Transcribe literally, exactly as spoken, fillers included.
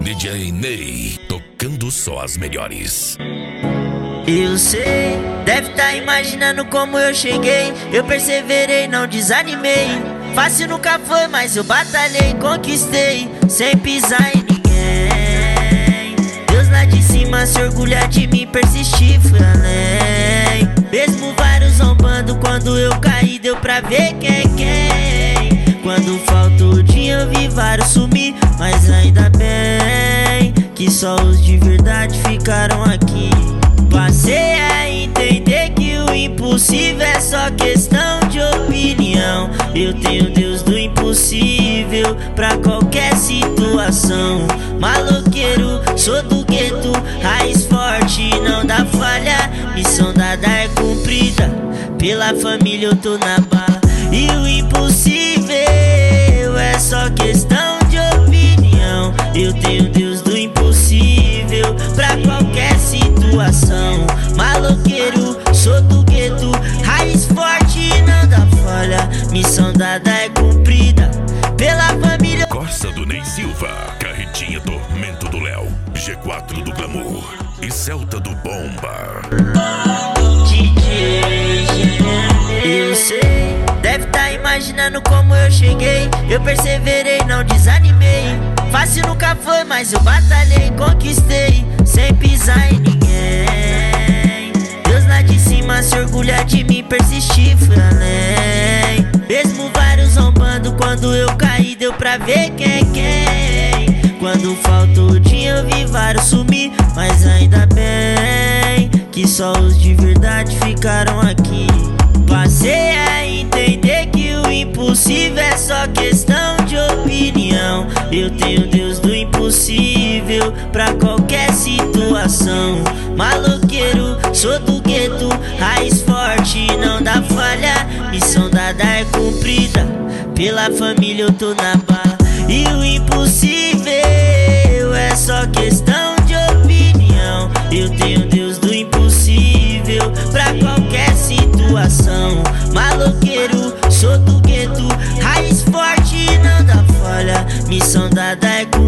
D J Ney, tocando só as melhores. Eu sei, deve tá imaginando como eu cheguei. Eu perseverei, não desanimei. Fácil nunca foi, mas eu batalhei, conquistei, sem pisar em ninguém. Deus lá de cima se orgulha de mim, persisti, fui além. Mesmo vários zombando, quando eu caí deu pra ver quem é quem. Quando faltou o dia eu vi vários sumir, mas ainda bem que só os de verdade ficaram aqui. Passei a entender que o impossível é só questão de opinião. Eu tenho Deus do impossível pra qualquer situação. Maloqueiro, sou do gueto, raiz forte, não dá falha. Missão dada é cumprida, pela família eu tô na bala. E o impossível é só questão de opinião. Eu tenho Deus do impossível pra qualquer situação. Maloqueiro, sou do gueto, raiz forte, não dá falha. Missão dada é cumprida, pela família. Corsa do Ney Silva, Carretinha Tormento do Léo, G quatro do Glamour e Celta do Bomba. D J, eu sei, deve tá imaginando como eu cheguei. Eu perseverei, não desanimei. Fácil nunca foi, mas eu batalhei, conquistei, sem pisar em ninguém. Deus lá de cima se orgulha de mim, persisti, fui além. Mesmo vários zombando, quando eu caí deu pra ver quem é quem. Quando faltou o dia eu vi vários sumir, mas ainda bem que só os de verdade ficaram aqui. Passei a entender que o impossível é só questão de opinião. Eu tenho Deus do impossível pra qualquer situação. Maloqueiro, sou do gueto, raiz forte, não dá falha. Missão dada é cumprida, pela família eu tô na bala. E o impossível é só questão de opinião. Eu tenho Deus do impossível pra qualquer situação. Maloqueiro, sou do gueto, raiz forte, não dá falha. Missão dada é cumprida.